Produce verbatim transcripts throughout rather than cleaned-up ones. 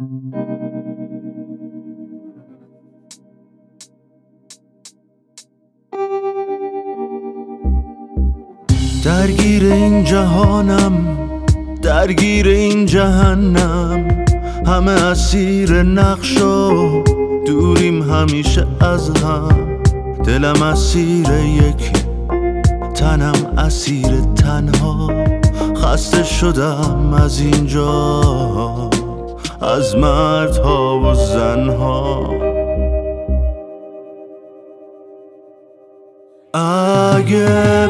درگیر این جهانم، درگیر این جهنم، همه اسیر نقش و دوریم همیشه از هم. دلم اسیر یکی، تنم اسیر تنها. خسته شدم از اینجا، از مردها و زنها. اگه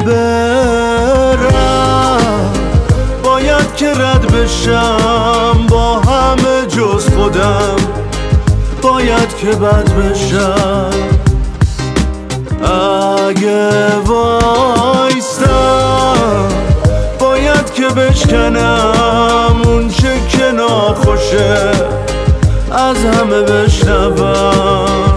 برم باید که رد بشم با همه جز خودم، باید که بد بشم. اگه وایستم باید که بشکنم اون چه که ناخوشه از همه بشنوم.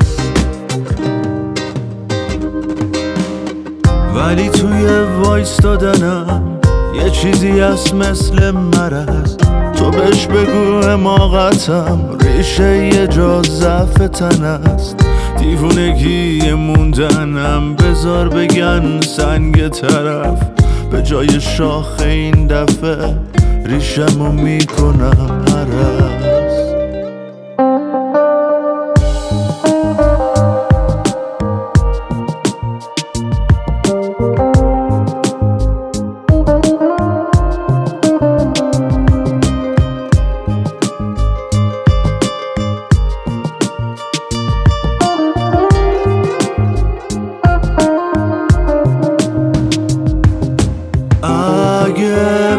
ولی توی وایستادنم یه چیزی هست مثل مرض. تو بهش بگو حماقتم ریشه یه جا ضعف تن است. دیوونگی موندنم بذار بگن سنگ طرف. به جای شاخه این دفعه ریشمو میکنم هرس. اگه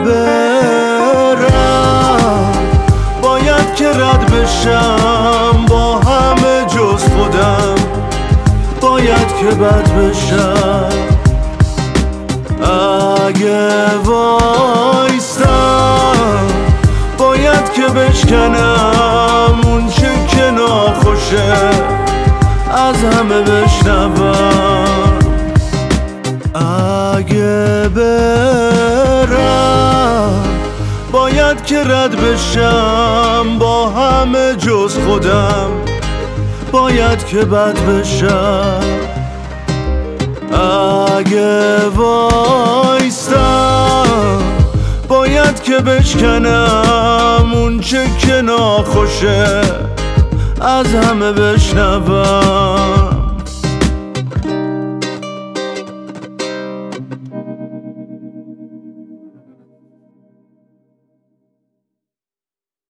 برم باید که رد بشم با همه جز خودم، باید که بد بشم. اگه وایستم باید که بشکنم اون چه که ناخوشه از همه بشنوم. اگه برم باید که رد بشم با همه جز خودم، باید که بد بشم. اگه وایستم باید که بشکنم اون چه که ناخوشه از همه بشنوم.